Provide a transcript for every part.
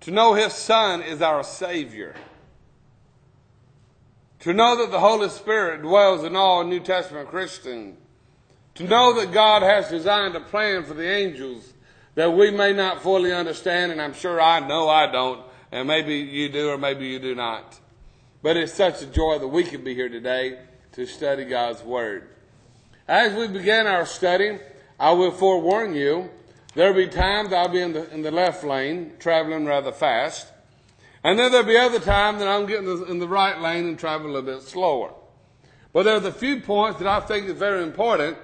To know His Son is our Savior. To know that the Holy Spirit dwells in all New Testament Christians. To know that God has designed a plan for the angels that we may not fully understand, and I'm sure I know I don't, and maybe you do or maybe you do not. But it's such a joy that we can be here today to study God's Word. As we begin our study, I will forewarn you, there will be times I'll be in the left lane, traveling rather fast. And then there'll be other times that I'm getting in the right lane and traveling a little bit slower. But there are the few points that I think is very important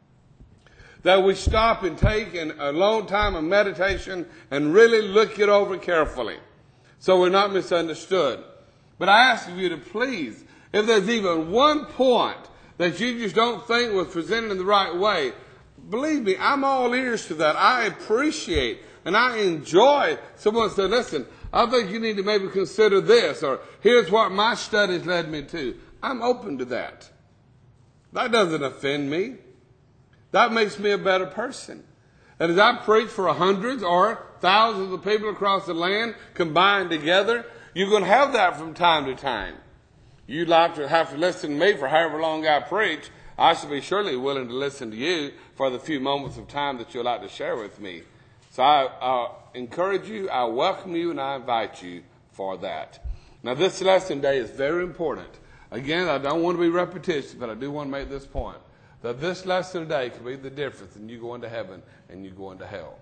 that we stop and take a long time of meditation and really look it over carefully so we're not misunderstood. But I ask of you to please, if there's even one point that you just don't think was presented in the right way, believe me, I'm all ears to that. I appreciate and I enjoy someone saying, listen, I think you need to maybe consider this, or here's what my studies led me to. I'm open to that. That doesn't offend me. That makes me a better person. And as I preach for hundreds or thousands of people across the land combined together, you're going to have that from time to time. You'd like to have to listen to me for however long I preach. I should be surely willing to listen to you for the few moments of time that you'd like to share with me. So I encourage you, I welcome you, and I invite you for that. Now, this lesson day is very important. Again, I don't want to be repetitious, but I do want to make this point, that this lesson today can be the difference in you going to heaven and you going to hell.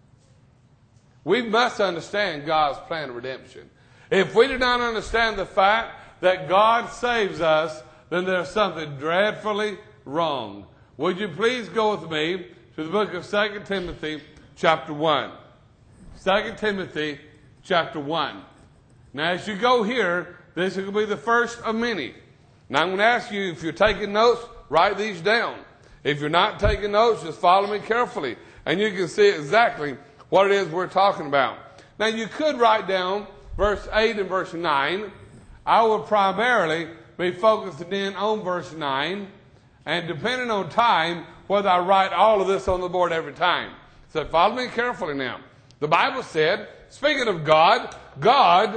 We must understand God's plan of redemption. If we do not understand the fact that God saves us, then there's something dreadfully wrong. Would you please go with me to the book of 2 Timothy chapter 1. 2 Timothy chapter 1. Now as you go here, this will be the first of many. Now I'm going to ask you, if you're taking notes, write these down. If you're not taking notes, just follow me carefully, and you can see exactly what it is we're talking about. Now you could write down verse 8 and verse 9. I will primarily be focusing in on verse 9, and depending on time, whether I write all of this on the board every time. So follow me carefully now. The Bible said, speaking of God, God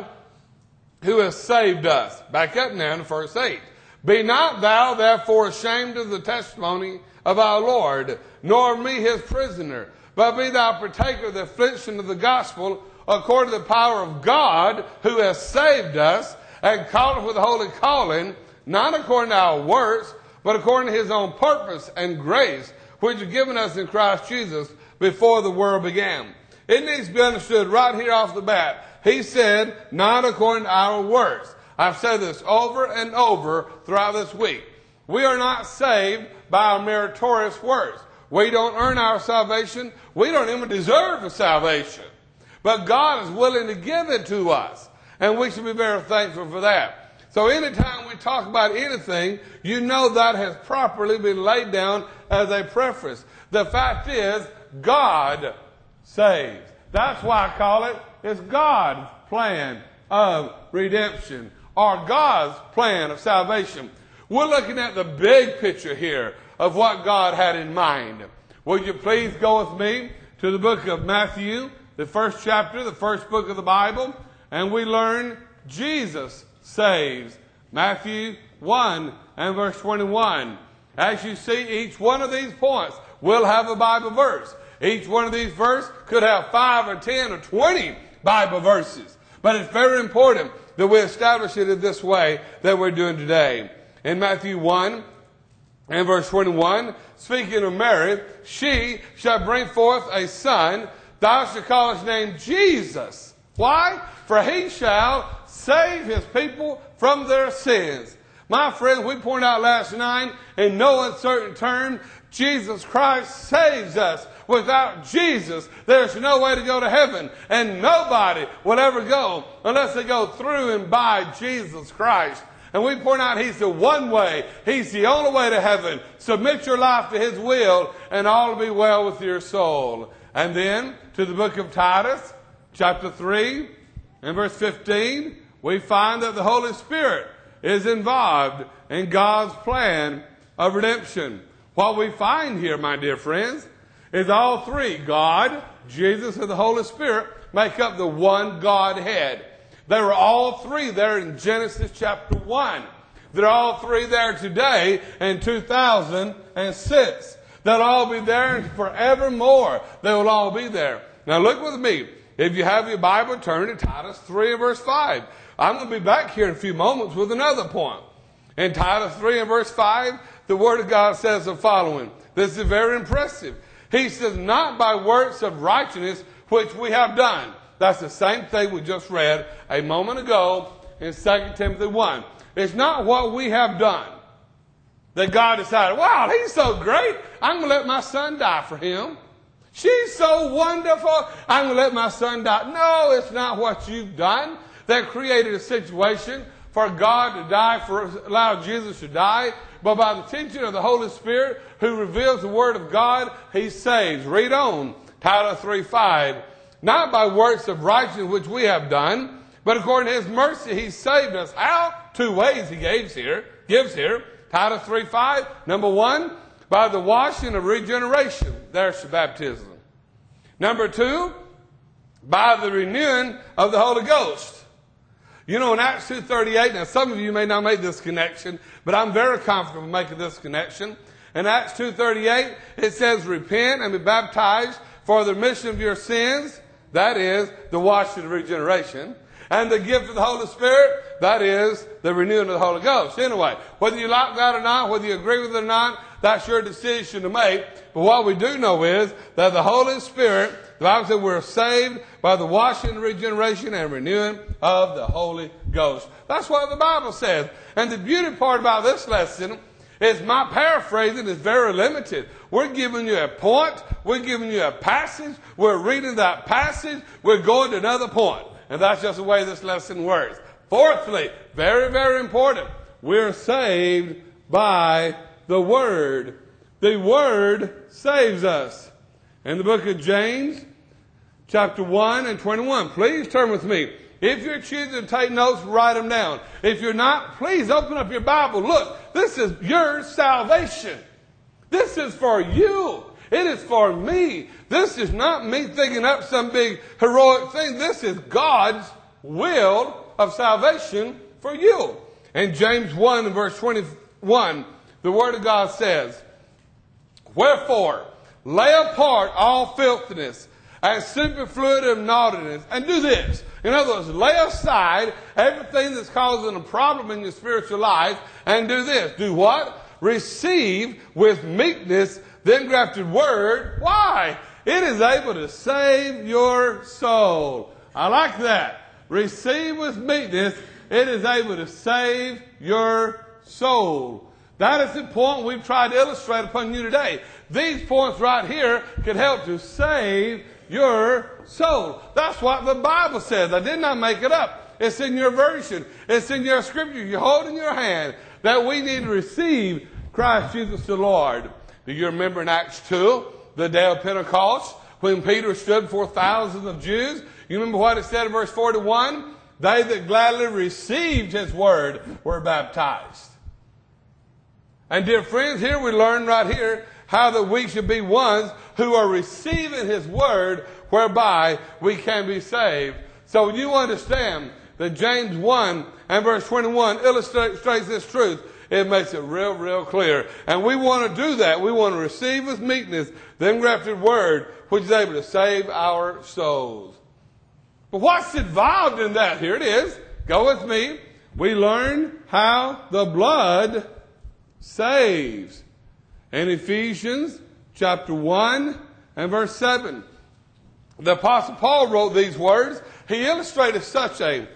who has saved us. Back up now to verse 8. Be not thou therefore ashamed of the testimony of our Lord, nor me his prisoner, but be thou partaker of the affliction of the gospel according to the power of God who has saved us and called us with a holy calling, not according to our works, but according to his own purpose and grace, which is given us in Christ Jesus before the world began. It needs to be understood right here off the bat. He said, not according to our works. I've said this over and over throughout this week. We are not saved by our meritorious works. We don't earn our salvation. We don't even deserve a salvation. But God is willing to give it to us. And we should be very thankful for that. So anytime we talk about anything, you know that has properly been laid down as a preface. The fact is, God saves. That's why I call it, it's God's plan of redemption, or God's plan of salvation. We're looking at the big picture here of what God had in mind. Would you please go with me to the book of Matthew, the first chapter, the first book of the Bible, and we learn Jesus saves. Matthew 1 and verse 21. As you see, each one of these points will have a Bible verse. Each one of these verses could have 5 or 10 or 20 Bible verses. But it's very important that we establish it in this way that we're doing today. In Matthew 1 and verse 21, speaking of Mary, she shall bring forth a son, thou shalt call his name Jesus. Why? For he shall save his people from their sins. My friends, we pointed out last night, in no uncertain terms, Jesus Christ saves us. Without Jesus, there's no way to go to heaven. And nobody will ever go unless they go through and by Jesus Christ. And we point out he's the one way. He's the only way to heaven. Submit your life to his will and all will be well with your soul. And then to the book of Titus, chapter 3 and verse 15, we find that the Holy Spirit is involved in God's plan of redemption. What we find here, my dear friends, is all three, God, Jesus, and the Holy Spirit, make up the one Godhead. They were all three there in Genesis chapter 1. They're all three there today in 2006. They'll all be there forevermore. They will all be there. Now look with me. If you have your Bible, turn to Titus 3 and verse 5. I'm going to be back here in a few moments with another point. In Titus 3 and verse 5, the Word of God says the following. This is very impressive. He says, not by works of righteousness which we have done. That's the same thing we just read a moment ago in 2 Timothy 1. It's not what we have done that God decided, wow, he's so great, I'm going to let my son die for him. She's so wonderful, I'm going to let my son die. No, it's not what you've done that created a situation for God to die, allow Jesus to die. But by the teaching of the Holy Spirit who reveals the Word of God, he saves. Read on, Titus 3:5. Not by works of righteousness which we have done, but according to his mercy he saved us. How? Two ways he gives here. Titus 3:5. Number one, by the washing of regeneration. There's the baptism. Number two, by the renewing of the Holy Ghost. You know, in Acts 2:38, now some of you may not make this connection, but I'm very comfortable making this connection. In Acts 2:38, it says, repent and be baptized for the remission of your sins. That is the washing of regeneration. And the gift of the Holy Spirit, that is the renewing of the Holy Ghost. Anyway, whether you like that or not, whether you agree with it or not, that's your decision to make. But what we do know is that the Holy Spirit, the Bible says we're saved by the washing and regeneration and renewing of the Holy Ghost. That's what the Bible says. And the beauty part about this lesson is my paraphrasing is very limited. We're giving you a point. We're giving you a passage. We're reading that passage. We're going to another point. And that's just the way this lesson works. Fourthly, very, very important, we're saved by the Word. The Word saves us. In the book of James, chapter 1 and 21. Please turn with me. If you're choosing to take notes, write them down. If you're not, please open up your Bible. Look, this is your salvation. This is for you. It is for me. This is not me thinking up some big heroic thing. This is God's will of salvation for you. In James 1 and verse 21, the Word of God says, wherefore, lay apart all filthiness and superfluity of naughtiness, and do this. In other words, lay aside everything that's causing a problem in your spiritual life, and do this. Do what? Receive with meekness the engrafted word. Why? It is able to save your soul. I like that. Receive with meekness. It is able to save your soul. That is the point we've tried to illustrate upon you today. These points right here can help to save your soul. That's what the Bible says. I did not make it up. It's in your version. It's in your scripture. You hold in your hand that we need to receive Christ Jesus the Lord. Do you remember in Acts 2, the day of Pentecost, when Peter stood before thousands of Jews? You remember what it said in verse 41? They that gladly received his word were baptized. And dear friends, here we learn right here how that we should be ones who are receiving his word whereby we can be saved. So you understand that James 1 and verse 21 illustrates this truth. It makes it real, real clear. And we want to do that. We want to receive with meekness the engrafted word which is able to save our souls. But what's involved in that? Here it is. Go with me. We learn how the blood saves. In Ephesians chapter 1 and verse 7, the Apostle Paul wrote these words. He illustrated such a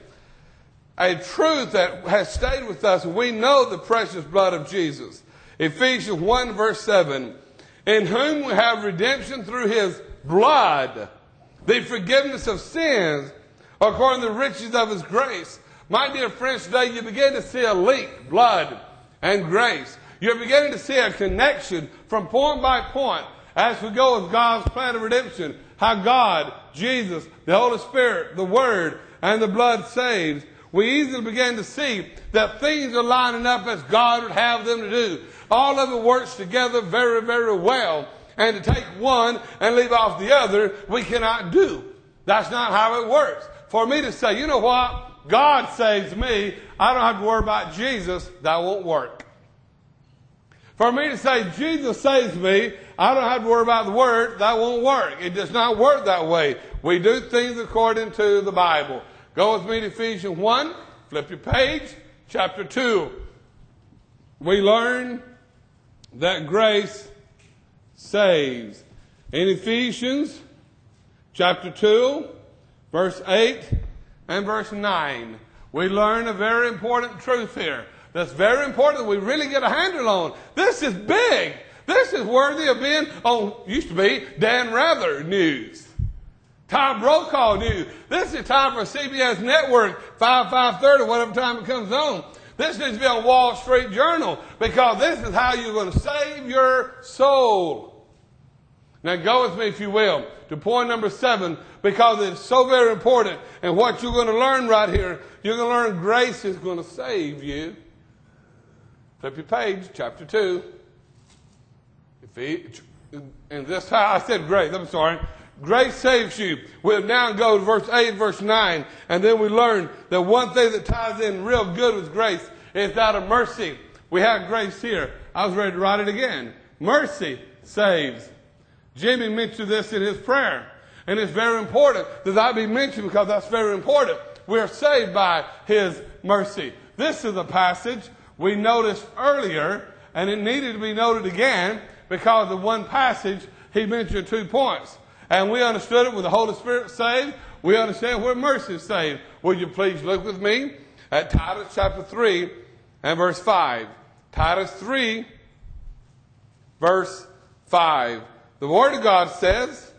truth that has stayed with us. We know the precious blood of Jesus. Ephesians 1 verse 7, in whom we have redemption through his blood, the forgiveness of sins, according to the riches of his grace. My dear friends, today you begin to see a link, blood and grace. You're beginning to see a connection from point by point as we go with God's plan of redemption. How God, Jesus, the Holy Spirit, the Word, and the blood saves. We easily begin to see that things are lining up as God would have them to do. All of it works together very, very well. And to take one and leave off the other, we cannot do. That's not how it works. For me to say, you know what? God saves me. I don't have to worry about Jesus. That won't work. For me to say Jesus saves me, I don't have to worry about the Word. That won't work. It does not work that way. We do things according to the Bible. Go with me to Ephesians 1. Flip your page. Chapter 2. We learn that grace saves. In Ephesians chapter 2, verse 8 and verse 9, we learn a very important truth here. That's very important that we really get a handle on. This is big. This is worthy of being on, used to be, Dan Rather News. Tom Brokaw News. This is time for CBS Network, 5:30, whatever time it comes on. This needs to be on Wall Street Journal, because this is how you're going to save your soul. Now go with me, if you will, to point number 7, because it's so very important. And what you're going to learn right here, you're going to learn grace is going to save you. Flip your page, chapter 2. And this how I said grace. I'm sorry. Grace saves you. We'll now go to verse 8, verse 9, and then we learn that one thing that ties in real good with grace is that of mercy. We have grace here. I was ready to write it again. Mercy saves. Jimmy mentioned this in his prayer, and it's very important that that be mentioned, because that's very important. We're saved by His mercy. This is a passage we noticed earlier, and it needed to be noted again, because of one passage he mentioned 2 points. And we understood it with the Holy Spirit saved. We understand where mercy is saved. Would you please look with me at Titus chapter 3 and verse 5. Titus 3, verse 5. The Word of God says,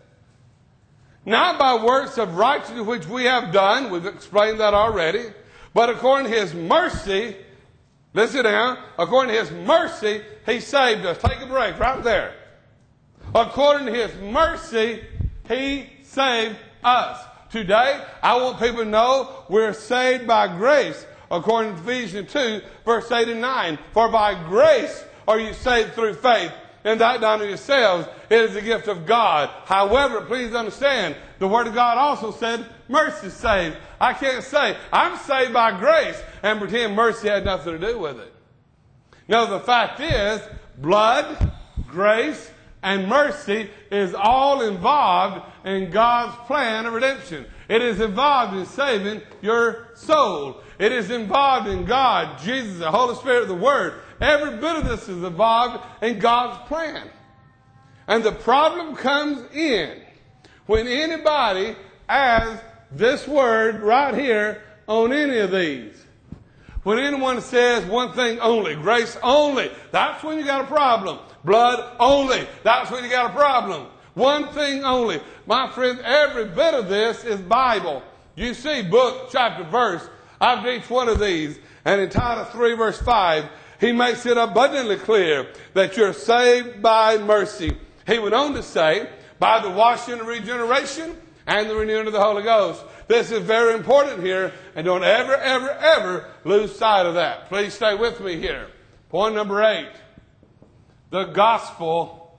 not by works of righteousness which we have done, we've explained that already, but according to His mercy, listen now, according to His mercy, He saved us. Take a break right there. According to His mercy, He saved us. Today, I want people to know we're saved by grace, according to Ephesians 2, verse 8 and 9. For by grace are you saved through faith, and that not of yourselves. It is the gift of God. However, please understand, the Word of God also said mercy saves. I can't say I'm saved by grace and pretend mercy had nothing to do with it. No, the fact is, blood, grace, and mercy is all involved in God's plan of redemption. It is involved in saving your soul. It is involved in God, Jesus, the Holy Spirit, the Word. Every bit of this is involved in God's plan. And the problem comes in when anybody adds this word right here on any of these. When anyone says one thing only, grace only, that's when you got a problem. Blood only, that's when you got a problem. One thing only. My friends, every bit of this is Bible. You see book, chapter, verse of each one of these. And in Titus 3, verse 5, he makes it abundantly clear that you're saved by mercy. He went on to say, by the washing and regeneration and the renewing of the Holy Ghost. This is very important here, and don't ever, ever, ever lose sight of that. Please stay with me here. Point number 8. The gospel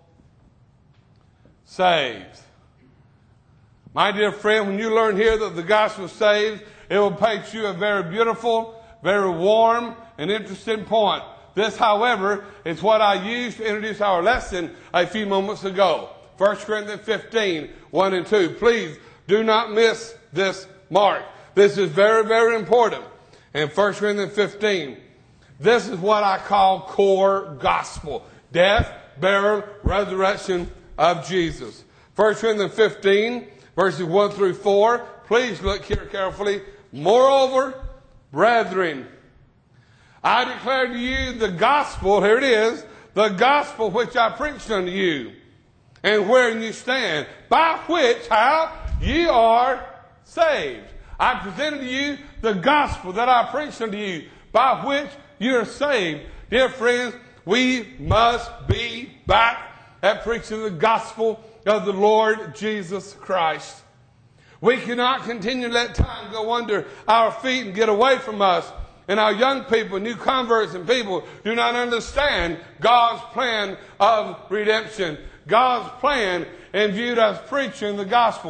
saves. My dear friend, when you learn here that the gospel saves, it will paint you a very beautiful, very warm, and interesting point. This, however, is what I used to introduce our lesson a few moments ago. 1 Corinthians 15, 1 and 2. Please do not miss this mark. This is very, very important. In 1 Corinthians 15, this is what I call core gospel. Death, burial, resurrection of Jesus. 1 Corinthians 15, verses 1 through 4. Please look here carefully. Moreover, brethren, I declare to you the gospel, here it is, the gospel which I preached unto you, and wherein you stand, by which, how? Ye are saved. I presented to you the gospel that I preached unto you, by which you are saved. Dear friends, we must be back at preaching the gospel of the Lord Jesus Christ. We cannot continue to let time go under our feet and get away from us. And our young people, new converts and people do not understand God's plan of redemption. God's plan in viewed as preaching the gospel.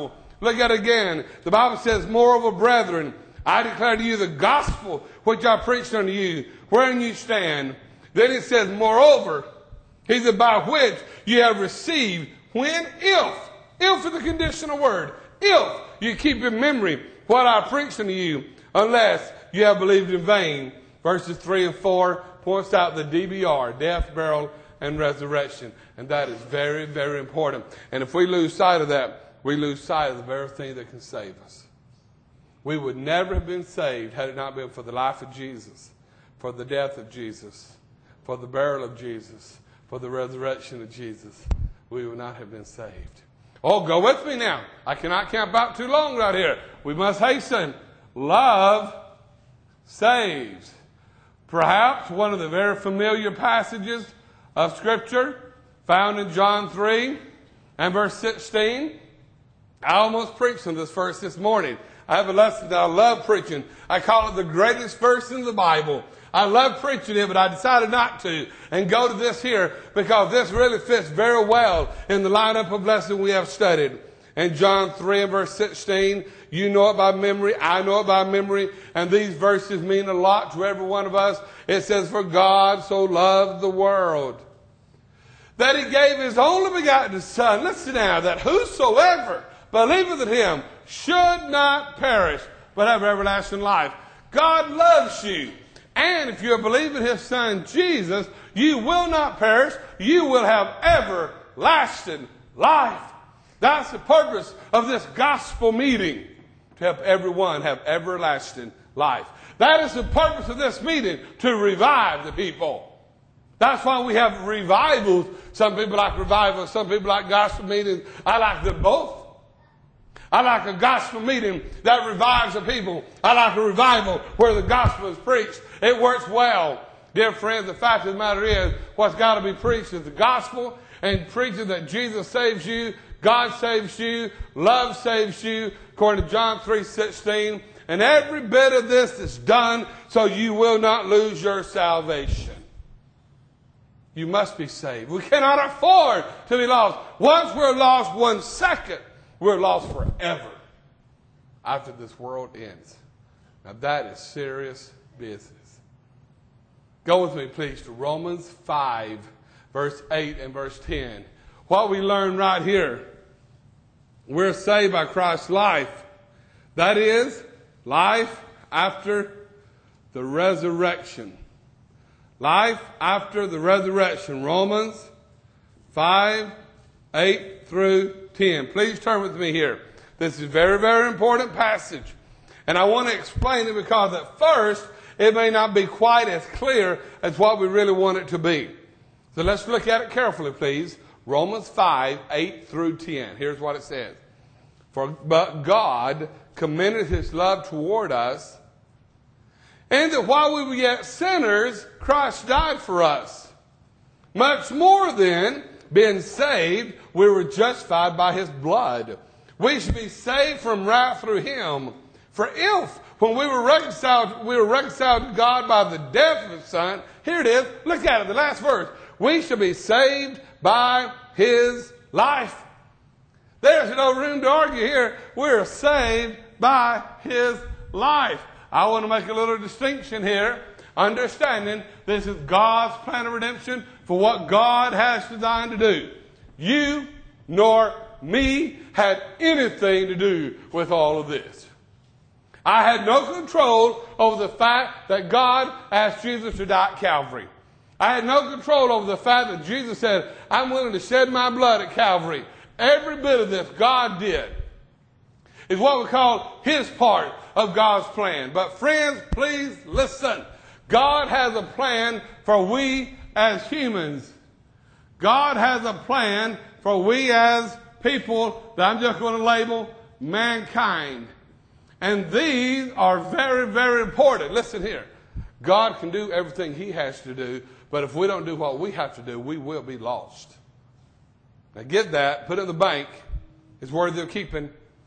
Look at it again. The Bible says, moreover, brethren, I declare to you the gospel which I preached unto you, wherein you stand. Then it says, moreover, he said, by which you have received, when, if is the conditional word, if you keep in memory what I preached unto you, unless you have believed in vain. Verses 3 and 4 points out the DBR, death, burial, and resurrection. And that is very, very important. And if we lose sight of that, we lose sight of the very thing that can save us. We would never have been saved had it not been for the life of Jesus, for the death of Jesus, for the burial of Jesus, for the resurrection of Jesus. We would not have been saved. Oh, go with me now. I cannot camp out too long right here. We must hasten. Love saves. Perhaps one of the very familiar passages of Scripture found in John 3 and verse 16. I almost preached on this verse this morning. I have a lesson that I love preaching. I call it the greatest verse in the Bible. I love preaching it, but I decided not to and go to this here because this really fits very well in the lineup of lesson we have studied. In John 3 and verse 16, you know it by memory, I know it by memory, and these verses mean a lot to every one of us. It says, for God so loved the world that he gave his only begotten Son. Listen now, that whosoever believeth in him should not perish, but have everlasting life. God loves you. And if you believe in his Son, Jesus, you will not perish. You will have everlasting life. That's the purpose of this gospel meeting, to help everyone have everlasting life. That is the purpose of this meeting, to revive the people. That's why we have revivals. Some people like revivals, some people like gospel meetings. I like them both. I like a gospel meeting that revives the people. I like a revival where the gospel is preached. It works well. Dear friends, the fact of the matter is, what's got to be preached is the gospel, and preaching that Jesus saves you, God saves you, love saves you, according to John 3:16. And every bit of this is done so you will not lose your salvation. You must be saved. We cannot afford to be lost. Once we're lost 1 second, we're lost forever after this world ends. Now that is serious business. Go with me, please, to Romans 5, verse 8 and verse 10. What we learn right here, we're saved by Christ's life. That is, life after the resurrection. Life after the resurrection. Romans 5, 8 through 10. Please turn with me here. This is a very, very important passage. And I want to explain it because at first it may not be quite as clear as what we really want it to be. So let's look at it carefully, please. Romans 5, 8 through 10. Here's what it says. But God commended his love toward us, and that while we were yet sinners, Christ died for us. Much more then, being saved, we were justified by his blood. We should be saved from wrath through him. For if, when we were reconciled to God by the death of his Son, here it is, look at it, the last verse. We shall be saved by his life. There's no room to argue here. We're saved by his life. I want to make a little distinction here, understanding this is God's plan of redemption for what God has designed to do. You nor me had anything to do with all of this. I had no control over the fact that God asked Jesus to die at Calvary. I had no control over the fact that Jesus said, I'm willing to shed my blood at Calvary. Every bit of this God did. Is what we call his part of God's plan. But friends, please listen. God has a plan for we as humans. God has a plan for we as people that I'm just going to label mankind. And these are very, very important. Listen here. God can do everything he has to do, but if we don't do what we have to do, we will be lost. Now get that, put it in the bank. It's worthy of keeping.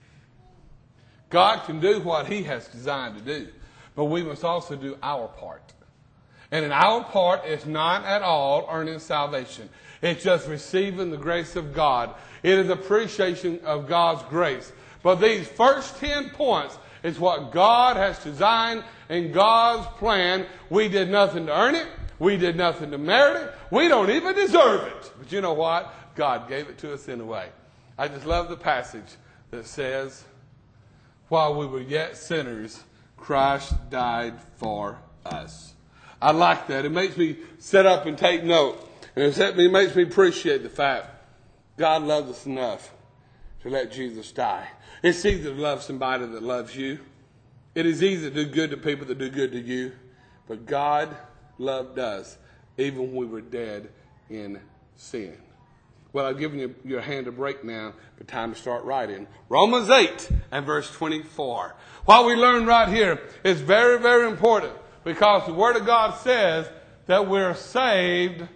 God can do what he has designed to do, but we must also do our part. And in our part, it's not at all earning salvation. It's just receiving the grace of God. It is appreciation of God's grace. But these first 10 points is what God has designed in God's plan. We did nothing to earn it. We did nothing to merit it. We don't even deserve it. But you know what? God gave it to us anyway. I just love the passage that says, while we were yet sinners, Christ died for us. I like that. It makes me sit up and take note. And it makes me appreciate the fact God loves us enough to let Jesus die. It's easy to love somebody that loves you. It is easy to do good to people that do good to you. But God loved us even when we were dead in sin. Well, I've given you your hand a break now, but time to start writing. Romans 8 and verse 24. What we learn right here is very, very important, because the Word of God says that we're saved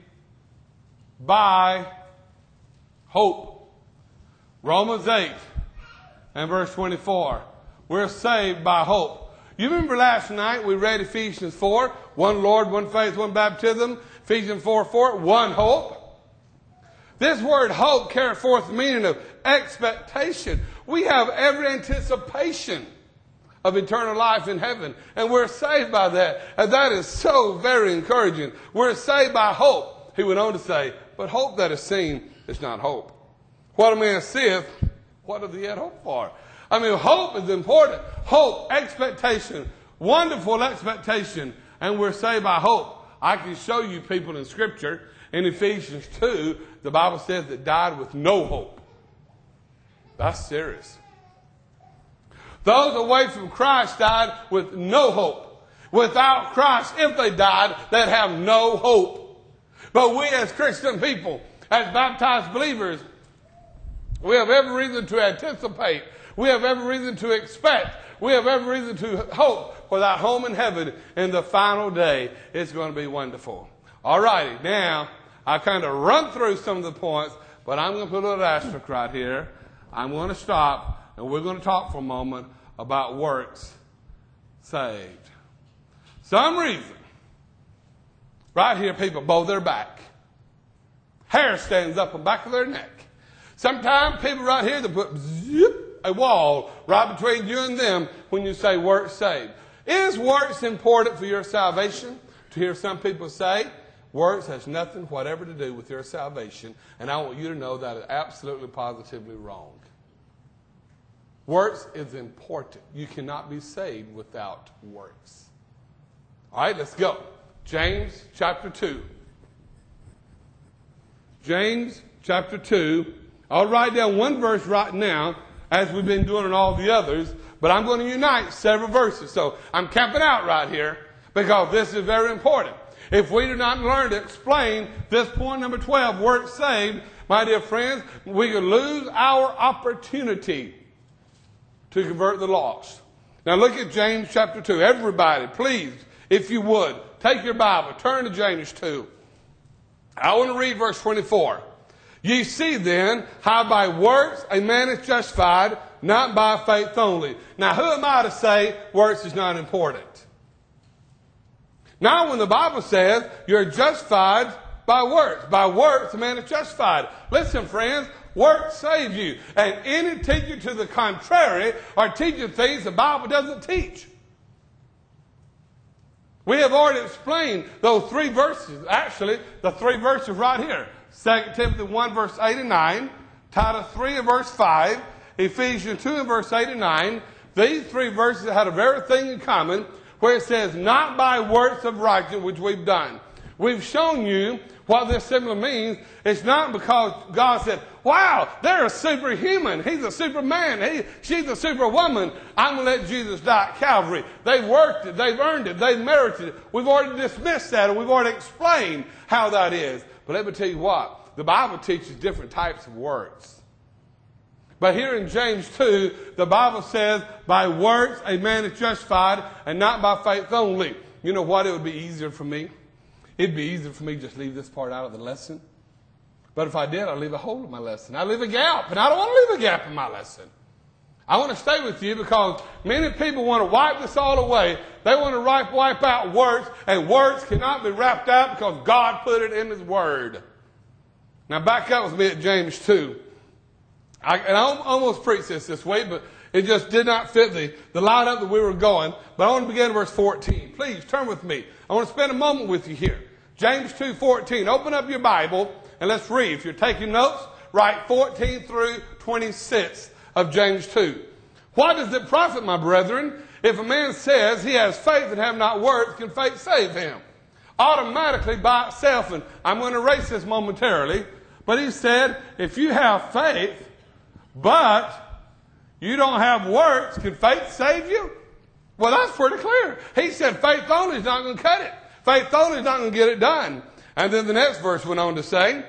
by hope. Romans 8 and verse 24. We're saved by hope. You remember last night we read Ephesians 4, one Lord, one faith, one baptism. Ephesians 4:4, one hope. This word hope carries forth the meaning of expectation. We have every anticipation of eternal life in heaven, and we're saved by that. And that is so very encouraging. We're saved by hope. He went on to say, but hope that is seen is not hope. What a man seeth, what doth he yet hope for? I mean, hope is important. Hope, expectation, wonderful expectation, and we're saved by hope. I can show you people in Scripture. In Ephesians 2, the Bible says that died with no hope. That's serious. Those away from Christ died with no hope. Without Christ, if they died, they'd have no hope. But we as Christian people, as baptized believers, we have every reason to anticipate. We have every reason to expect. We have every reason to hope for that home in heaven in the final day. It's going to be wonderful. All righty, now I kind of run through some of the points, but I'm going to put a little asterisk right here. I'm going to stop, and we're going to talk for a moment about works saved. Some reason, right here, people bow their back. Hair stands up on the back of their neck. Sometimes people right here, they put a wall right between you and them when you say works saved. Is works important for your salvation? To hear some people say, works has nothing whatever to do with your salvation, and I want you to know that is absolutely positively wrong. Works is important. You cannot be saved without works. All right, let's go. James chapter 2. James chapter 2. I'll write down one verse right now, as we've been doing in all the others, but I'm going to unite several verses. So I'm camping out right here because this is very important. If we do not learn to explain this point number 12, works saved, my dear friends, we could lose our opportunity to convert the lost. Now look at James chapter 2. Everybody, please, if you would, take your Bible, turn to James 2. I want to read verse 24. Ye see then how by works a man is justified, not by faith only. Now who am I to say works is not important? Now when the Bible says you're justified by works a man is justified. Listen, friends, works save you. And any teacher to the contrary are teaching things the Bible doesn't teach. We have already explained those three verses. Actually, the three verses right here. 2 Timothy 1 verse 8 and 9, Titus 3 and verse 5, Ephesians 2 and verse 8 and 9. These three verses had a very thing in common where it says, not by works of righteousness which we've done. We've shown you what this simply means. It's not because God said, wow, they're a superhuman. He's a superman. She's a superwoman. I'm going to let Jesus die at Calvary. They've worked it. They've earned it. They've merited it. We've already dismissed that, and we've already explained how that is. But let me tell you what. The Bible teaches different types of works. But here in James 2, the Bible says, by works a man is justified, and not by faith only. You know what? It would be easier for me. It'd be easier for me to just leave this part out of the lesson. But if I did, I'd leave a hole in my lesson. I'd leave a gap, and I don't want to leave a gap in my lesson. I want to stay with you because many people want to wipe this all away. They want to wipe out works, and works cannot be wrapped out because God put it in His Word. Now back up with me at James 2. I almost preached this way, but It just did not fit the lineup that we were going. But I want to begin in verse 14. Please turn with me. I want to spend a moment with you here. James 2:14. Open up your Bible and let's read. If you're taking notes, write 14 through 26 of James 2. What does it profit, my brethren, if a man says he has faith and have not works, can faith save him? Automatically by itself, and I'm going to erase this momentarily, but he said, if you have faith, but you don't have works, can faith save you? Well, that's pretty clear. He said faith only is not going to cut it. Faith only is not going to get it done. And then the next verse went on to say,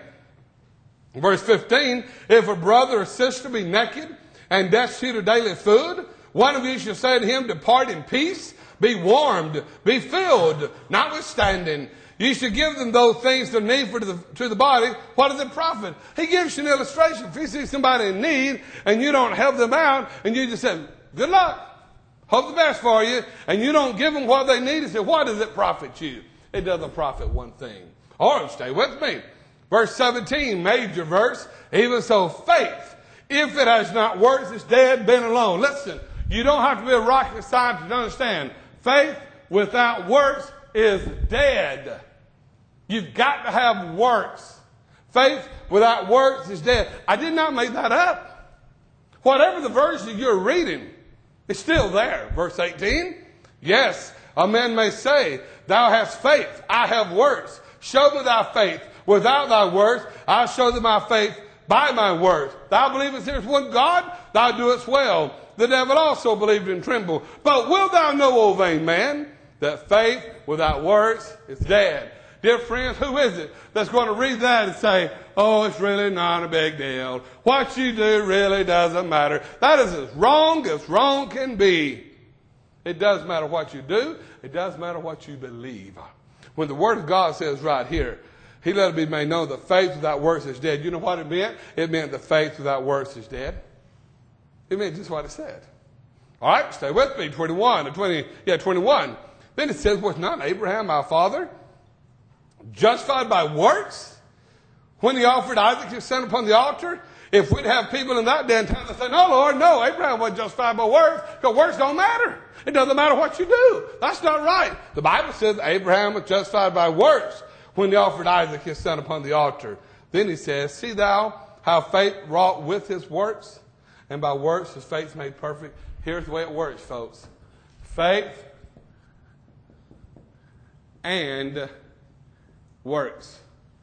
verse 15, if a brother or sister be naked and destitute of daily food, one of you shall say to him, depart in peace, be warmed, be filled, notwithstanding. You should give them those things that are needful to the body. What does it profit? He gives you an illustration. If you see somebody in need and you don't help them out and you just say, good luck, hope the best for you, and you don't give them what they need, he said, what does it profit you? It doesn't profit one thing. Or stay with me. Verse 17, major verse, even so faith, if it has not works, it's dead, been alone. Listen, you don't have to be a rocket scientist to understand. Faith without works is dead. You've got to have works. Faith without works is dead. I did not make that up. Whatever the verse that you're reading, it's still there. Verse 18, yes, a man may say, thou hast faith, I have works. Show me thy faith. Without thy works, I'll show thee my faith by my works. Thou believest there is one God, thou doest well. The devil also believed and trembled. But wilt thou know, O vain man, that faith without works is dead? Dear friends, who is it that's going to read that and say, oh, it's really not a big deal. What you do really doesn't matter. That is as wrong can be. It does matter what you do. It does matter what you believe. When the Word of God says right here, he let it be made known that faith without works is dead. You know what it meant? It meant that faith without works is dead. It meant just what it said. All right, stay with me. 21. Then it says, was not Abraham our father justified by works when he offered Isaac his son upon the altar? If we'd have people in that day and time that say, no, Lord, no, Abraham wasn't justified by works, because works don't matter. It doesn't matter what you do. That's not right. The Bible says Abraham was justified by works when he offered Isaac his son upon the altar. Then he says, see thou how faith wrought with his works, and by works his faith made perfect. Here's the way it works, folks. Faith and works.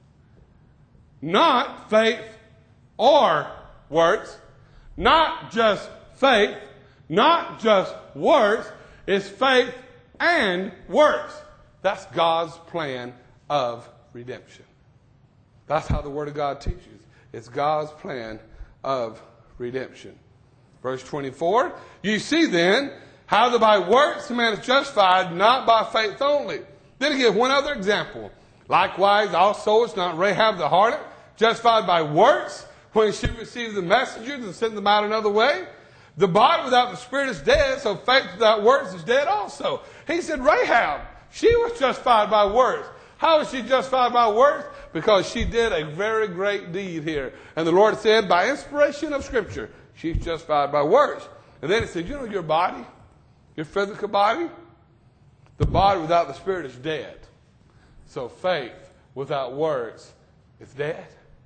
Not faith or works. Not just faith. Not just works. It's faith and works. That's God's plan of redemption. That's how the Word of God teaches. It's God's plan of redemption. Verse 24, you see then how that by works the man is justified, not by faith only. Then he gives one other example. Likewise also is not Rahab the harlot justified by works when she received the messengers and sent them out another way? The body without the spirit is dead, so faith without works is dead also. He said Rahab, she was justified by works. How was she justified by works? Because she did a very great deed here. And the Lord said, by inspiration of Scripture, she's justified by works. And then it said, you know your body, your physical body? The body without the spirit is dead. So faith without works is dead.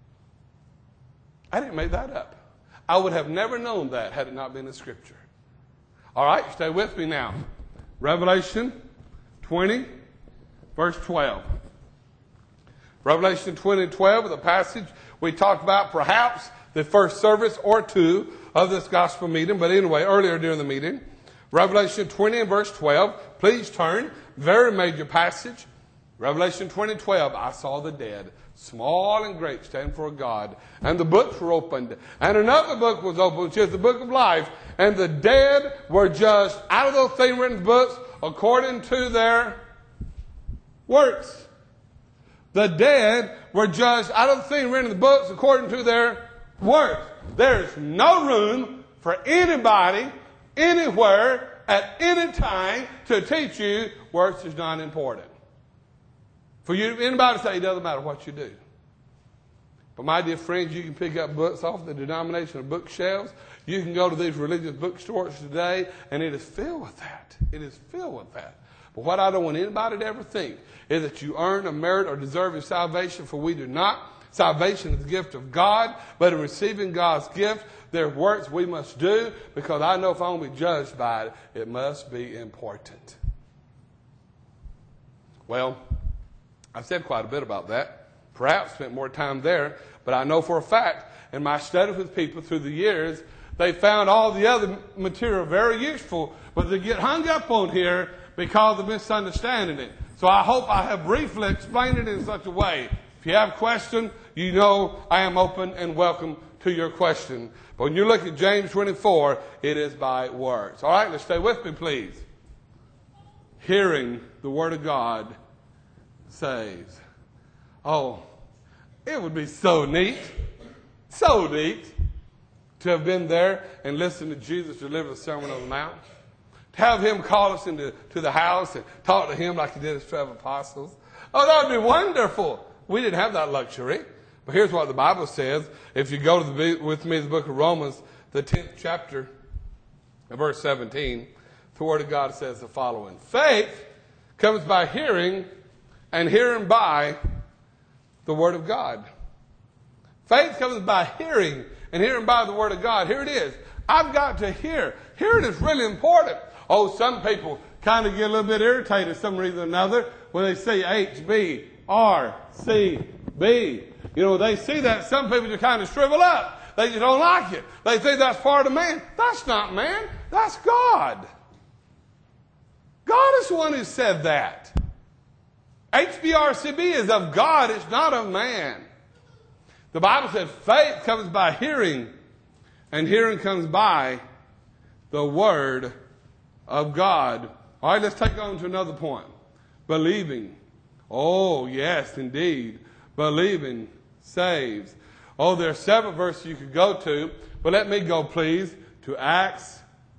I didn't make that up. I would have never known that had it not been in Scripture. All right, stay with me now. Revelation 20, verse 12. Revelation 20:12, the passage we talked about, perhaps the first service or two of this gospel meeting, but anyway, earlier during the meeting. Revelation 20 and verse 12. Please turn. Very major passage. Revelation 20:12. I saw the dead, small and great, stand before God. And the books were opened. And another book was opened, which is the book of life. And the dead were judged out of those things written in books according to their works. The dead were judged out of the things written in the books according to their works. There's no room for anybody, anywhere, at any time to teach you works is not important. For you, anybody to say it doesn't matter what you do. But my dear friends, you can pick up books off the denominational bookshelves. You can go to these religious bookstores today, and it is filled with that. It is filled with that. But what I don't want anybody to ever think is that you earn or merit or deserve your salvation, for we do not. Salvation is the gift of God, but in receiving God's gift, there are works we must do, because I know if I'm going to be judged by it, it must be important. Well, I've said quite a bit about that. Perhaps spent more time there, but I know for a fact, in my study with people through the years, they found all the other material very useful, but they get hung up on here because of misunderstanding it. So I hope I have briefly explained it in such a way. If you have a question, you know I am open and welcome to your question. But when you look at James 24, it is by words. All right, let's stay with me, please. Hearing the word of God saves. Oh, it would be so neat to have been there and listened to Jesus deliver the Sermon on the Mount. To have him call us into the house and talk to him like he did his 12 apostles. Oh, that would be wonderful. We didn't have that luxury. But here's what the Bible says. If you go with me to the book of Romans, the 10th chapter, verse 17, the word of God says the following. Faith comes by hearing, and hearing by the word of God. Faith comes by hearing, and hearing by the word of God. Here it is. I've got to hear. Hearing is really important. Oh, some people kind of get a little bit irritated for some reason or another when they say HB, R, C, B. You know, they see that. Some people just kind of shrivel up. They just don't like it. They think that's part of man. That's not man. That's God. God is the one who said that. HBRCB is of God. It's not of man. The Bible said faith comes by hearing, and hearing comes by the word of God. All right, let's take on to another point. Believing. Oh, yes, indeed. Believing saves. Oh, there are several verses you could go to, but let me go, please, to Acts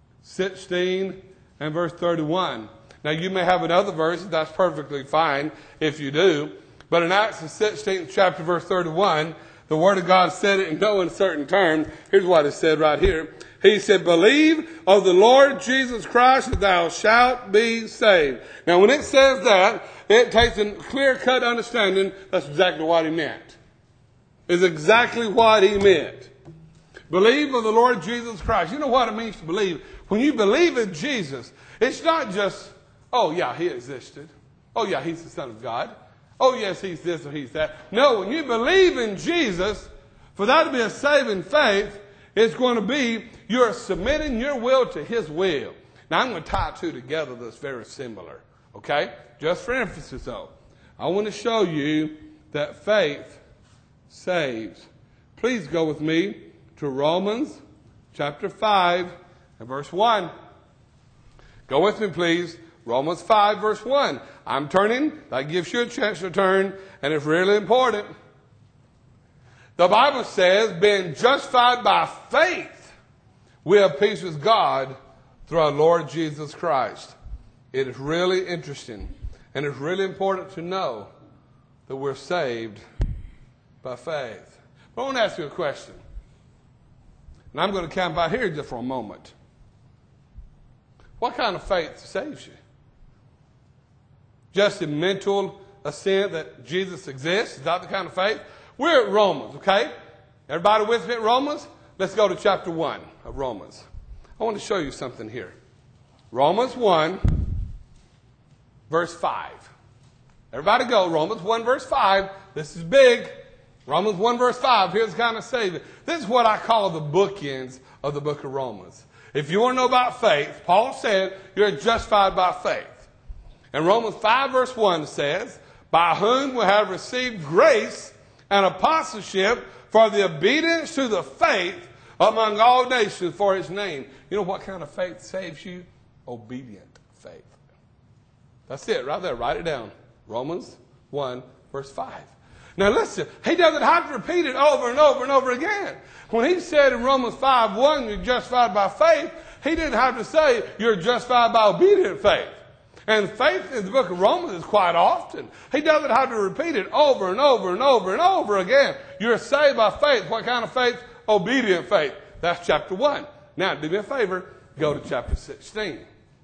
16 and verse 31. Now, you may have another verse. That's perfectly fine if you do. But in Acts the 16th chapter, verse 31, the Word of God said it in no uncertain terms. Here's what it said right here. He said, believe of the Lord Jesus Christ that thou shalt be saved. Now, when it says that, it takes a clear-cut understanding that's exactly what he meant. It's exactly what he meant. Believe of the Lord Jesus Christ. You know what it means to believe? When you believe in Jesus, it's not just, oh, yeah, he existed. Oh, yeah, he's the Son of God. Oh, yes, he's this or he's that. No, when you believe in Jesus, for that to be a saving faith, it's going to be you're submitting your will to his will. Now, I'm going to tie two together that's very similar. Okay? Just for emphasis, though. I want to show you that faith saves. Please go with me to Romans chapter 5 and verse 1. Go with me, please. Romans 5, verse 1. I'm turning. That gives you a chance to turn, and it's really important. The Bible says, being justified by faith, we have peace with God through our Lord Jesus Christ. It is really interesting, and it's really important to know that we're saved by faith. But I want to ask you a question. And I'm going to camp out here just for a moment. What kind of faith saves you? Just a mental assent that Jesus exists? Is that the kind of faith? We're at Romans, okay? Everybody with me at Romans? Let's go to chapter 1 of Romans. I want to show you something here. Romans 1, verse 5. Everybody go. Romans 1, verse 5. This is big. Romans 1, verse 5. Here's the kind of Savior. This is what I call the bookends of the book of Romans. If you want to know about faith, Paul said you're justified by faith. And Romans 5, verse 1 says, by whom we have received grace and apostleship for the obedience to the faith among all nations for his name. You know what kind of faith saves you? Obedient faith. That's it right there. Write it down. Romans 1, verse 5. Now listen, he doesn't have to repeat it over and over and over again. When he said in Romans 5:1, you're justified by faith, he didn't have to say you're justified by obedient faith. And faith in the book of Romans is quite often. He doesn't have to repeat it over and over and over and over again. You're saved by faith. What kind of faith? Obedient faith. That's chapter 1. Now, do me a favor. Go to chapter 16.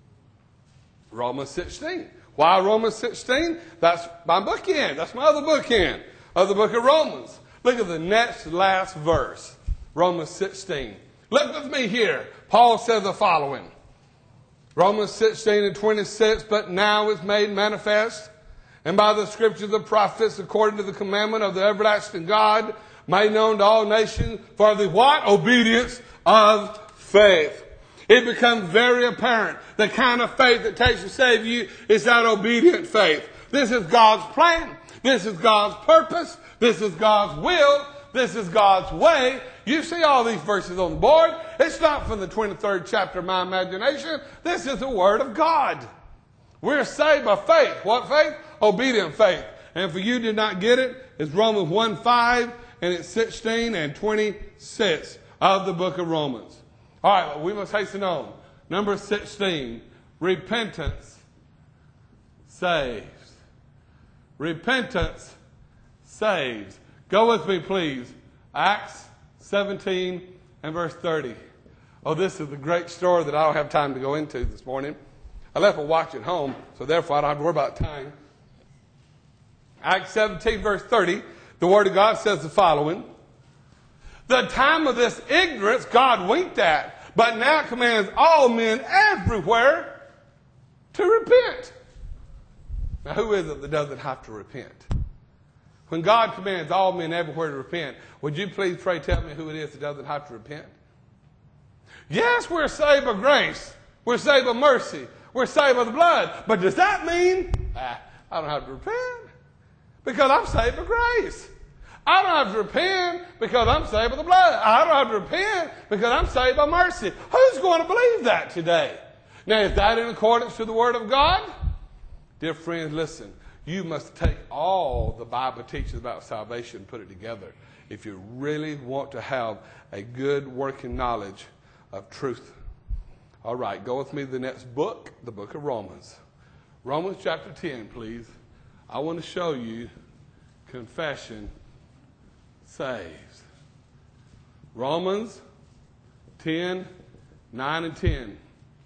Romans 16. Why Romans 16? That's my bookend. That's my other bookend of the book of Romans. Look at the last verse. Romans 16. Look with me here. Paul says the following. Romans 16 and 26, but now is made manifest, and by the scriptures of the prophets, according to the commandment of the everlasting God, made known to all nations for the what? Obedience of faith. It becomes very apparent. The kind of faith that takes to save you is that obedient faith. This is God's plan. This is God's purpose. This is God's will. This is God's way. You see all these verses on the board. It's not from the 23rd chapter of my imagination. This is the Word of God. We're saved by faith. What faith? Obedient faith. And for you did not get it, it's Romans 1:5 and it's 16 and 26 of the book of Romans. All right, well, we must hasten on. Number 16, repentance saves. Repentance saves. Go with me, please. Acts 17 and verse 30. Oh, this is the great story that I don't have time to go into this morning. I left my watch at home, so therefore I don't have to worry about time. Acts 17 verse 30, the Word of God says the following. The time of this ignorance God winked at, but now commands all men everywhere to repent. Now, who is it that doesn't have to repent? When God commands all men everywhere to repent, would you please pray tell me who it is that doesn't have to repent? Yes, we're saved by grace. We're saved by mercy. We're saved by the blood. But does that mean I don't have to repent? Because I'm saved by grace. I don't have to repent because I'm saved by the blood. I don't have to repent because I'm saved by mercy. Who's going to believe that today? Now, is that in accordance to the Word of God? Dear friends, listen. You must take all the Bible teaches about salvation and put it together if you really want to have a good working knowledge of truth. All right, go with me to the next book, the book of Romans. Romans chapter 10, please. I want to show you confession saves. Romans 10, 9 and 10.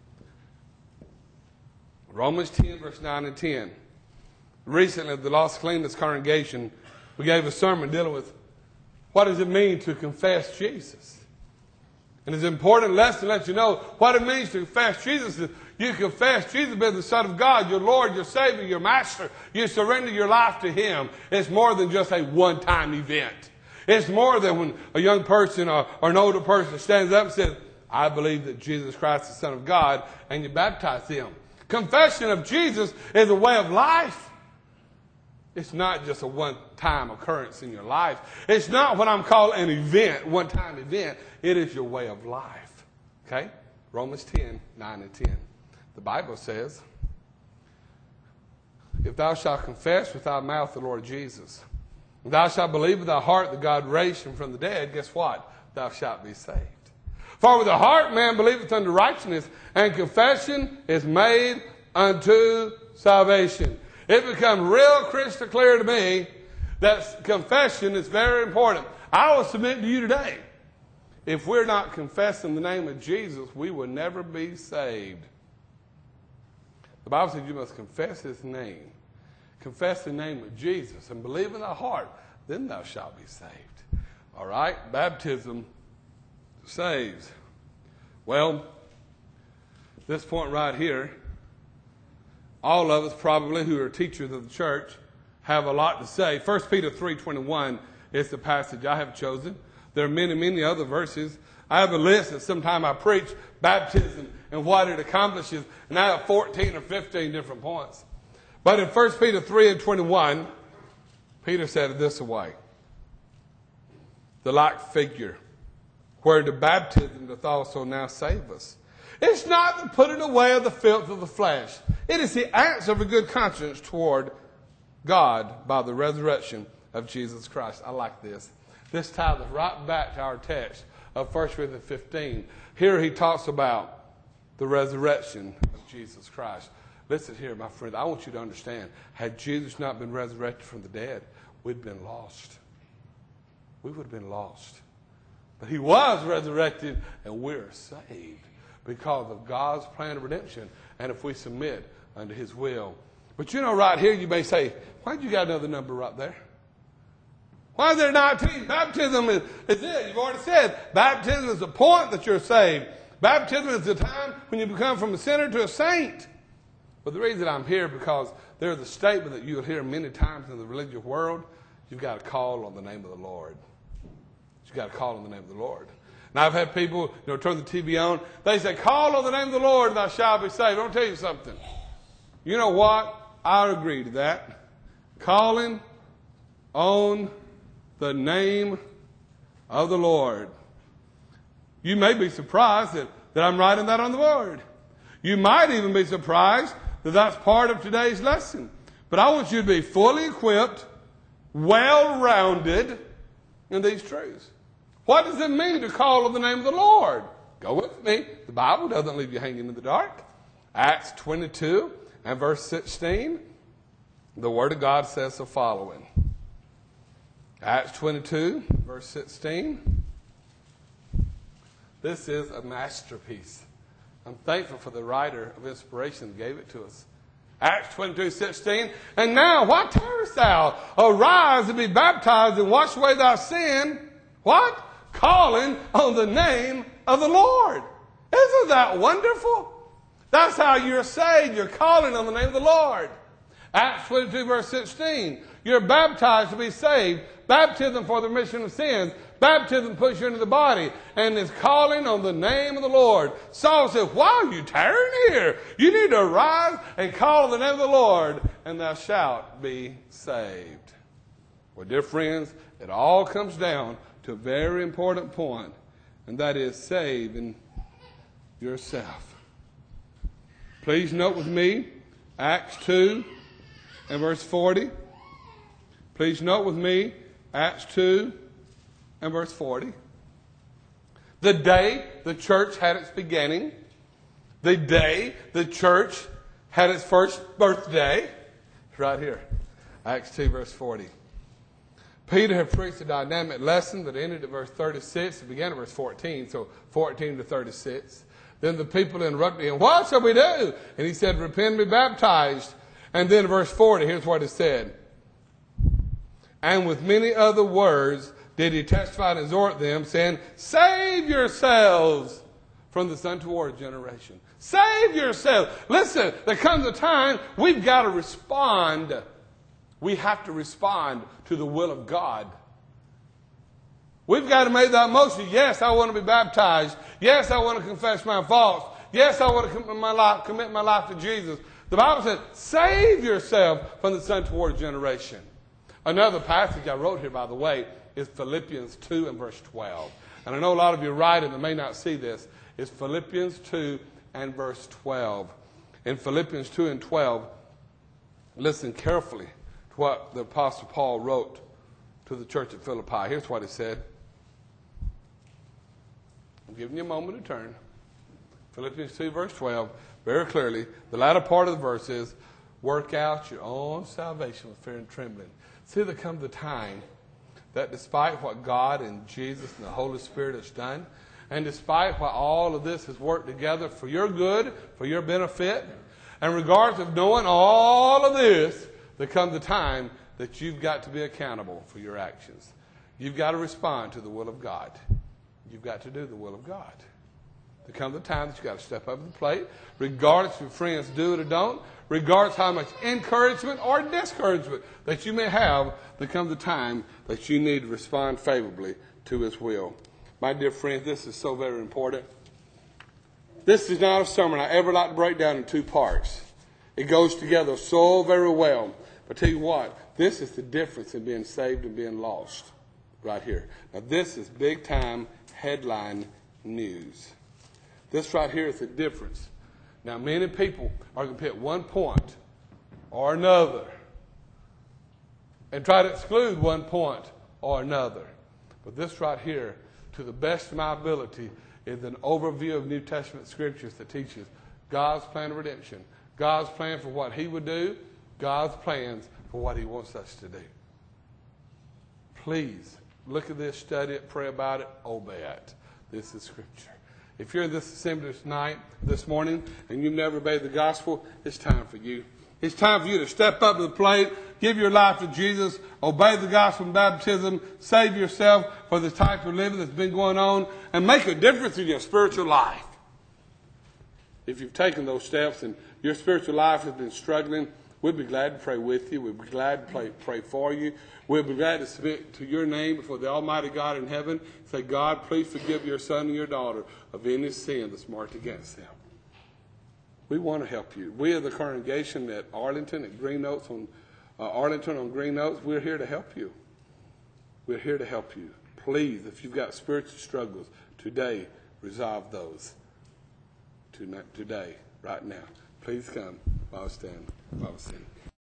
Romans 10, verse 9 and 10. Recently, at the Los Colinas congregation, we gave a sermon dealing with what does it mean to confess Jesus. And it's an important lesson to let you know what it means to confess Jesus. You confess Jesus being the Son of God, your Lord, your Savior, your Master. You surrender your life to Him. It's more than just a one-time event. It's more than when a young person or an older person stands up and says, I believe that Jesus Christ is the Son of God, and you baptize them. Confession of Jesus is a way of life. It's not just a one-time occurrence in your life. It's not what I'm calling an event, one-time event. It is your way of life. Okay? Romans 10, 9 and 10. The Bible says, if thou shalt confess with thy mouth the Lord Jesus, and thou shalt believe with thy heart that God raised him from the dead, guess what? Thou shalt be saved. For with the heart man believeth unto righteousness, and confession is made unto salvation. It becomes real crystal clear to me that confession is very important. I will submit to you today, if we're not confessing the name of Jesus, we will never be saved. The Bible says you must confess His name. Confess the name of Jesus and believe in thy heart, then thou shalt be saved. All right? Baptism saves. Well, this point right here, all of us probably who are teachers of the church have a lot to say. 1 Peter 3:21 is the passage I have chosen. There are many, many other verses. I have a list that sometime I preach baptism and what it accomplishes, and I have 14 or 15 different points. But in 1 Peter 3:21, Peter said it this way. The like figure, where the baptism doth also now save us. It's not the putting away of the filth of the flesh. It is the answer of a good conscience toward God by the resurrection of Jesus Christ. I like this. This ties us right back to our text of 1 Corinthians 15. Here he talks about the resurrection of Jesus Christ. Listen here, my friend. I want you to understand. Had Jesus not been resurrected from the dead, we'd been lost. We would have been lost. But he was resurrected, and we're saved because of God's plan of redemption, and if we submit unto his will. But right here you may say, why'd you got another number right there? Why is there 19? Baptism is it. You've already said baptism is the point that you're saved. Baptism is the time when you become from a sinner to a saint. But the reason I'm here because there's a statement that you'll hear many times in the religious world. You've got to call on the name of the Lord. You've got to call on the name of the Lord. Now, I've had people, turn the TV on. They say, call on the name of the Lord and thou shalt be saved. I'll tell you something. You know what? I agree to that. Calling on the name of the Lord. You may be surprised that I'm writing that on the board. You might even be surprised that that's part of today's lesson. But I want you to be fully equipped, well-rounded in these truths. What does it mean to call on the name of the Lord? Go with me. The Bible doesn't leave you hanging in the dark. Acts 22 and verse 16, the Word of God says the following. Acts 22, verse 16. This is a masterpiece. I'm thankful for the writer of inspiration that gave it to us. Acts 22:16. And now, why tarriest thou? Arise and be baptized and wash away thy sin. What? Calling on the name of the Lord. Isn't that wonderful? That's how you're saved. You're calling on the name of the Lord. Acts 22, verse 16. You're baptized to be saved. Baptism for the remission of sins. Baptism puts you into the body. And it's calling on the name of the Lord. Saul said, why are you tarrying here? You need to arise and call on the name of the Lord, and thou shalt be saved. Well, dear friends, it all comes down to a very important point, and that is saving yourself. Please note with me Acts 2 and verse 40. Please note with me Acts 2 and verse 40. The day the church had its beginning, the day the church had its first birthday, right here, Acts 2 verse 40. Peter had preached a dynamic lesson that ended at verse 36 and began at verse 14, so 14 to 36. Then the people interrupted him, what shall we do? And he said, repent and be baptized. And then verse 40, here's what it said. And with many other words did he testify and exhort them, saying, save yourselves from this untoward generation. Save yourselves. Listen, there comes a time we've got to respond. We have to respond to the will of God. We've got to make that motion. Yes, I want to be baptized. Yes, I want to confess my faults. Yes, I want to commit my life to Jesus. The Bible says, save yourself from this untoward generation. Another passage I wrote here, by the way, is Philippians 2 and verse 12. And I know a lot of you write and may not see this. It's Philippians 2 and verse 12. In Philippians 2 and 12, listen carefully to what the Apostle Paul wrote to the church at Philippi. Here's what he said. I'm giving you a moment to turn. Philippians 2 verse 12, very clearly, the latter part of the verse is, work out your own salvation with fear and trembling. See, there comes a time that despite what God and Jesus and the Holy Spirit has done, and despite what all of this has worked together for your good, for your benefit, and regardless of knowing all of this, there comes a time that you've got to be accountable for your actions. You've got to respond to the will of God. You've got to do the will of God. There comes a time that you've got to step up to the plate, regardless if your friends do it or don't, regardless how much encouragement or discouragement that you may have, there comes a time that you need to respond favorably to his will. My dear friends, this is so very important. This is not a sermon I ever like to break down in two parts. It goes together so very well. But tell you what, this is the difference in being saved and being lost right here. Now this is big time headline news. This right here is the difference. Now many people are going to pick one point or another and try to exclude one point or another. But this right here, to the best of my ability, is an overview of New Testament scriptures that teaches God's plan of redemption, God's plan for what he would do, God's plans for what he wants us to do. Please look at this, study it, pray about it, obey it. This is Scripture. If you're in this assembly tonight, this morning, and you've never obeyed the gospel, it's time for you. It's time for you to step up to the plate, give your life to Jesus, obey the gospel and baptism, save yourself for the type of living that's been going on, and make a difference in your spiritual life. If you've taken those steps and your spiritual life has been struggling, we'd be glad to pray with you. We'd be glad to pray for you. We'd be glad to submit to your name before the Almighty God in heaven. Say, God, please forgive your son and your daughter of any sin that's marked against them. We want to help you. We are the congregation at Arlington, at Green Oaks Arlington on Green Oaks. We're here to help you. We're here to help you. Please, if you've got spiritual struggles, today, resolve those. Today, right now. Please come while I stand, while I sing.